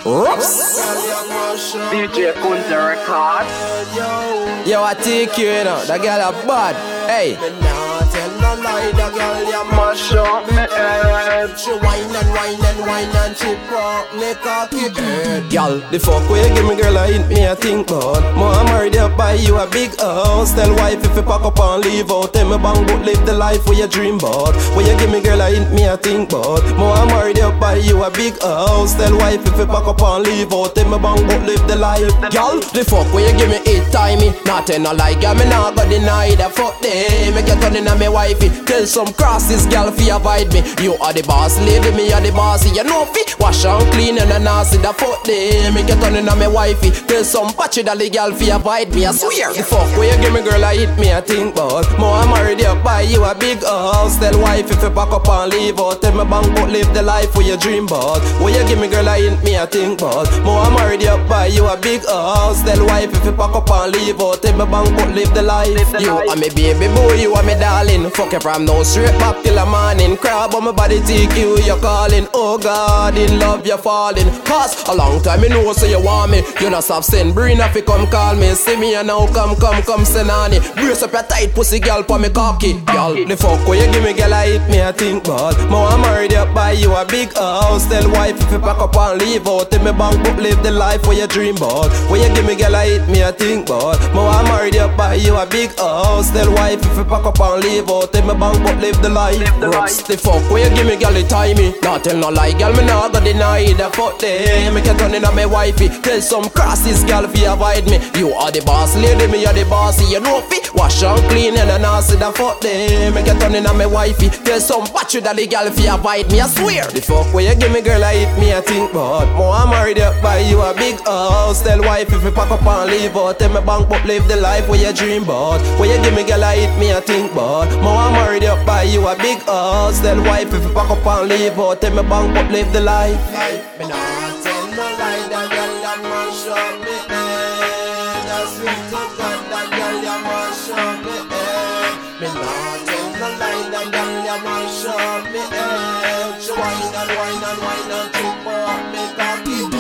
Rups. DJ Kunta Record. Yo, I take you, you know. That girl a bad. Hey. Tell no lie, the girl ya Mash up me head. She whine and she pop me cocky head. Girl, the fuck where you give me, girl, I hit me, I think about. More I'm married up by you, a big house. Tell wife if you pack up and leave out. Tell me bang bout live the life where you dream about. Where you give me, girl, I hit me, I think about. More I'm married up by you, a big house. Tell wife if you pack up and leave out. Tell me bang bout live the life. Girl, the fuck where you give me 8 timey. Not tell no lie, girl, me nah go deny that. Fuck them, make you turn in on me wifey. Tell some crosses, girl, fi avoid me. You are the boss lady, me are the bossy. You know fi wash and clean and a nasty. The fuck them, make you turn in on me wifey. Tell some patchy dolly, girl, fi avoid me. I swear. The fuck where you give me, girl, I hit me, I think about. More I'm married up by you, a big house. Tell wife if you pack up and leave out. Tell me bang but live the life where you dream about. Where you give me, girl, I hit me, I think about. More I'm married up by you, a big house. Tell wife if you pack up and leave out. Tell me bang but live the life. You are me baby boy, you are me darling. Fuck you from now straight back till the morning. Crab on my body, TQ, you're calling. Oh God, in love you're falling. Cause a long time you know so you want me. You not stop saying bring if you come call me. See me and now come send on it. Brace up your tight pussy girl for me cocky. Girl, the fuck where you give me girl I hit me I think bad. More I'm married up by you a big house. Tell wife if you pack up and leave out. Tell me bang book live the life where you dream about. Where you give me girl I hit me I think bad. More I'm married up by you a big house. Tell wife if you pack up and leave out. Tell me bang book live the life. Rocks the fuck where you give me girl it timey. Not tell no lie girl me nah go deny the fuck them. Make you turn in on me wifey. Tell some crosses girl fi avoid me. You are the boss lady, me are the bossy. You know fi wash and clean and a nasty the fuck them. Make you turn in on me wifey. Tell some battery dolly girl fi avoid me. I swear. The fuck where you give me girl I hit me I think bad. More I'm married up by you a big house. Tell wife if you pack up and leave out. Tell me bank up live the life where you dream about. Where you give me girl I hit me I think bad. More I'm married up by you a big house. Tell wife if you pack up and leave out. Tell me bank up live the life. Me nah tell no lie, the girl ya mash up me head. That's sweet to God, the girl ya mash up me head. Me nah tell no lie, the girl ya mash up me head. She whine and trip up me cocky.